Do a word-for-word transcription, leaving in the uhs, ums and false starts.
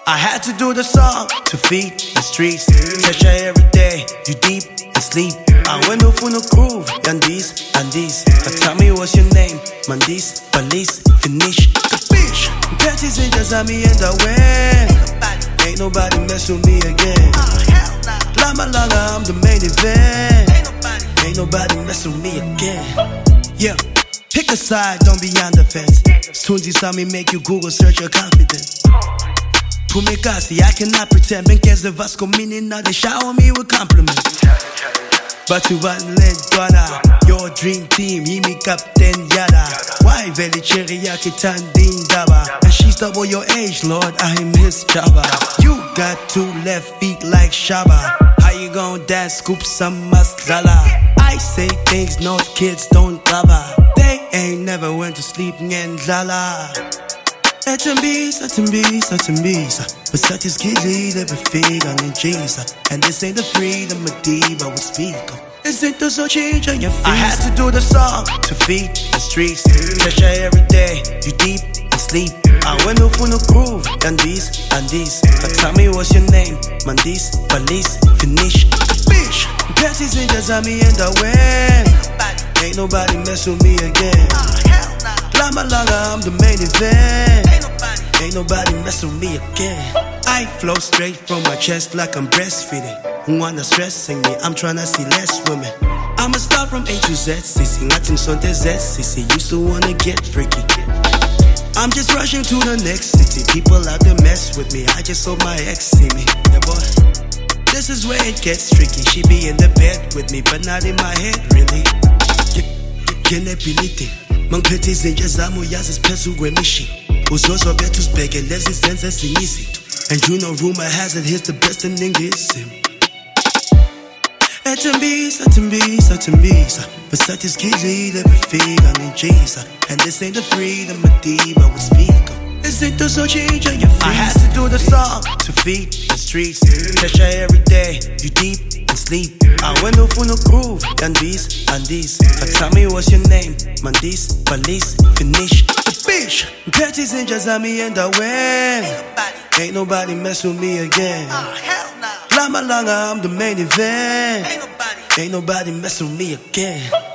I had to do the song to feed the streets. Treasure every day, you deep and sleep. I went off on a groove, Yandis, Andis. But tell me what's your name, Mandis, Balis, finish the bitch. Petties ain't just me and I win. Ain't nobody mess with me again. Lama Langa, I'm the main event. Ain't nobody mess with me again. Yeah, pick a side, don't be on the fence. Tunzi saw me make you Google search your confidence. Pumikasi, I cannot pretend. Benkez the Vasco meaning now they shower me with compliments. But you want let Dwana, your dream team, he me captain yada. Why Veli Cheriaki Tandin Daba? And she's double your age, Lord, I'm his Jabba. You got two left feet like Shaba. How you gon' dance, scoop some masala? I say things no kids don't cover. They ain't never went to sleep and lala. Etimbisa, timbisa, timbisa. But such is giddy, they be feeling in Jesus. And this ain't the freedom a diva would speak of. This ain't the so change on your face. I had to do the song to feed the streets. Treasure every day, you deep and sleep. I went off on a groove, Yandis, Andis. But tell me what's your name, Mandis, Balis, finish the bitch. Petties ain't just me and I win. Ain't nobody mess with me again. Lama Langa, I'm the main event. Ain't nobody mess with me again. I flow straight from my chest like I'm breastfeeding. Who wanna stressing me? I'm tryna see less women. I'm a star from A to Z, Sissy. Nothing so there's Z, Sissy. Used to wanna get freaky. I'm just rushing to the next city. People out there mess with me. I just hope my ex see me. Yeah, boy. This is where it gets tricky. She be in the bed with me, but not in my head, really. Kenepilite. Mang petties in Jazamu Yaz's Pesu Gremishi. Uzozo betus bege lezi sense sinisitu. And you know rumor has it here's the best in English. Etimbisa, timbisa, timbisa. But such is giddy, let me feel I'm in Jesus. And this ain't the freedom a diva would speak of. This ain't the so change on your face. I had to do the song to feed the streets. Treasure every day, you deep and sleep. I went off on a groove, Yandis, Andis. But tell me what's your name, Mandis, Balis, finish the bitch. Petties ain't just me and I win. Ain't nobody mess with me again. Lama Langa, I'm the main event. Ain't nobody mess with me again.